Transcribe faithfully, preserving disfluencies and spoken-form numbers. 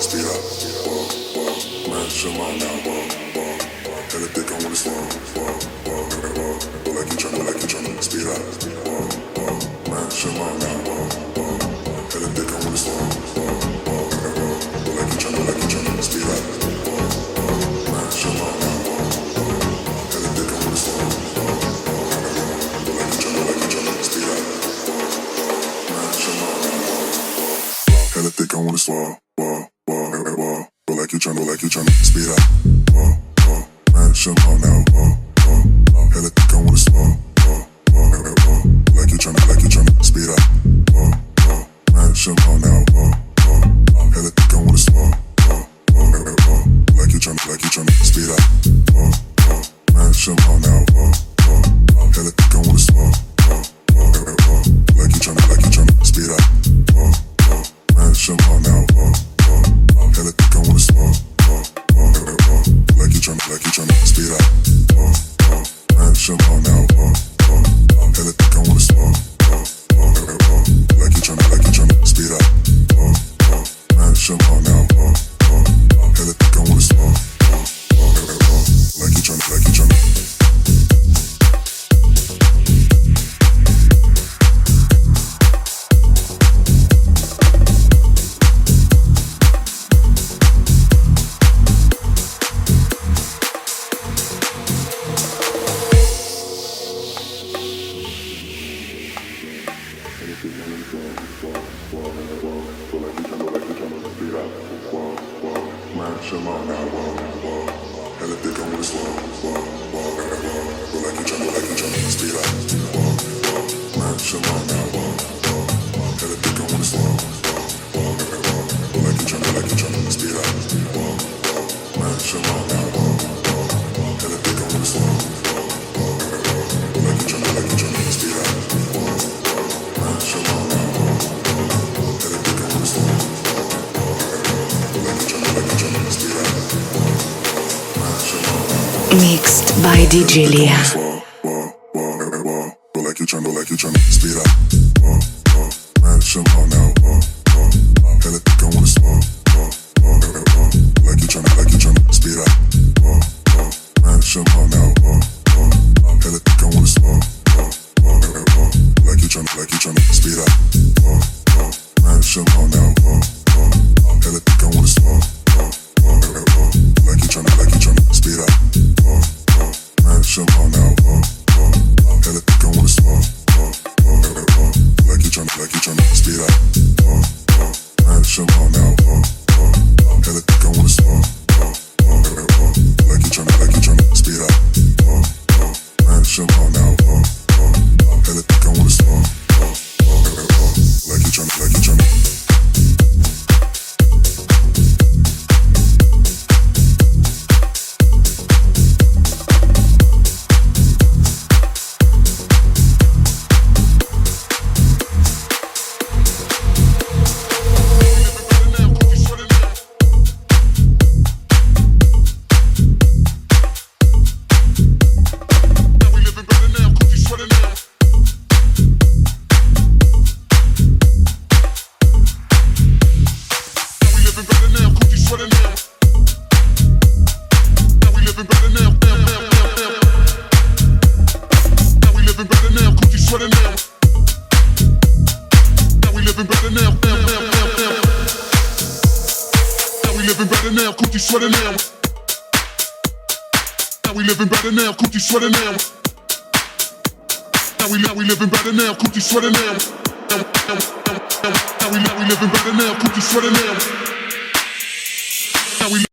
speed up, whoa, whoa, man, shut my now, whoa, whoa, hella thick, I wanna slow, whoa, whoa, whoa, go like you tryna, like you tryna, speed up, whoa, whoa, man, shut my now, whoa, whoa, hella thick, I wanna slow, whoa, whoa, whoa, go like you tryna, like you tryna, speed up, whoa, whoa, man, shut my now, whoa, whoa, hella thick, I wanna slow, whoa, whoa, go like you tryna, like you tryna, speed up, whoa, whoa, man, shut my now, whoa, whoa, hella thick, I wanna slow. Whoa, whoa, whoa, go like you tryna, like you tryna, speed up. Whoa, whoa, man, shut up now. Whoa, whoa, hella thick, I wanna slow. Whoa, whoa, whoa, like you tryna, like you tryna, speed up. Whoa, whoa, man, shut up now. Whoa, whoa, hella thick, I wanna slow. Whoa, whoa, whoa, like you tryna, like you tryna, speed up. Whoa, whoa, man, shut up now. Whoa, whoa, hella thick, I wanna slow. Whoa, whoa, whoa, like you tryna, like you tryna, speed up. Whoa, whoa, man, shut up now. Whoa. Hella thick, I wanna slow, whoa, whoa, whoa, like you tryna, like you tryna, speed up, whoa, whoa, man, shut up now, whoa, whoa, hella thick, I wanna slow, whoa, whoa, whoa, like you tryna, like you tryna, speed up, whoa, whoa, man, shut up now, whoa, whoa, hella thick, I wanna slow, whoa, whoa, whoa, like you tryna, like you tryna. Mixed by D J Lia. Whoa, whoa, whoa, whoa, go like you tryna, like you tryna, speed up. Whoa, whoa, man, shut up now. Whoa, whoa, hella thick, I wanna slow. Whoa, whoa, whoa, like you tryna, like you tryna, speed up. Whoa, whoa, man, shut up now. Whoa, whoa, hella thick, I wanna slow. Whoa, whoa, whoa, like you tryna, like you tryna, speed up. Whoa, whoa, man, shut up now. Whoa, whoa, hella thick, I wanna slow. Whoa, whoa, whoa, like you tryna, like you tryna, speed up. Whoa, whoa, man, shut up now. Whoa, whoa, hella thick, I wanna slow. Whoa, whoa, whoa, like you tryna, like you tryna, speed up. Whoa, whoa, man, shut up now. Whoa, whoa, hella thick, I wanna slow. Whoa, whoa, whoa, like you tryna, like you tryna, speed up. Whoa, whoa, man, shut up now. Whoa, whoa, hella thick, I wanna slow. Whoa, whoa, whoa, like you tryna, like you tryna. Sweater now. Now we living better now, coochie sweater now. Now we now we living better now, coochie sweater now. Now, now, now, now, now we now we living better now, coochie sweater now. Now we